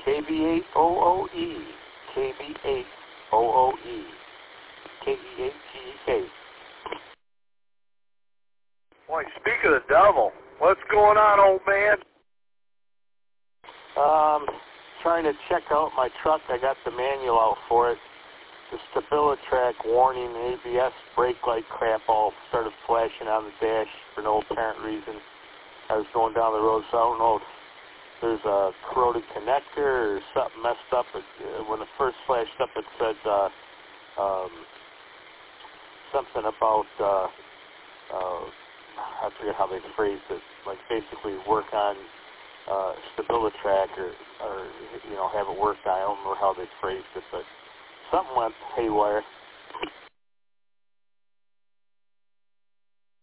KB8OOE, KB8OOE, KE8GEK. Boy, speak of the devil. What's going on, old man? Trying to check out my truck. I got the manual out for it. The StabiliTrak warning, ABS brake light crap all started flashing on the dash for no apparent reason. I was going down the road, so I don't know if there's a corroded connector or something messed up. When it first flashed up, it said something about, I forget how they phrased it, like basically work on StabiliTrak or, you know, have it worked on. I don't remember how they phrased it, but something went haywire.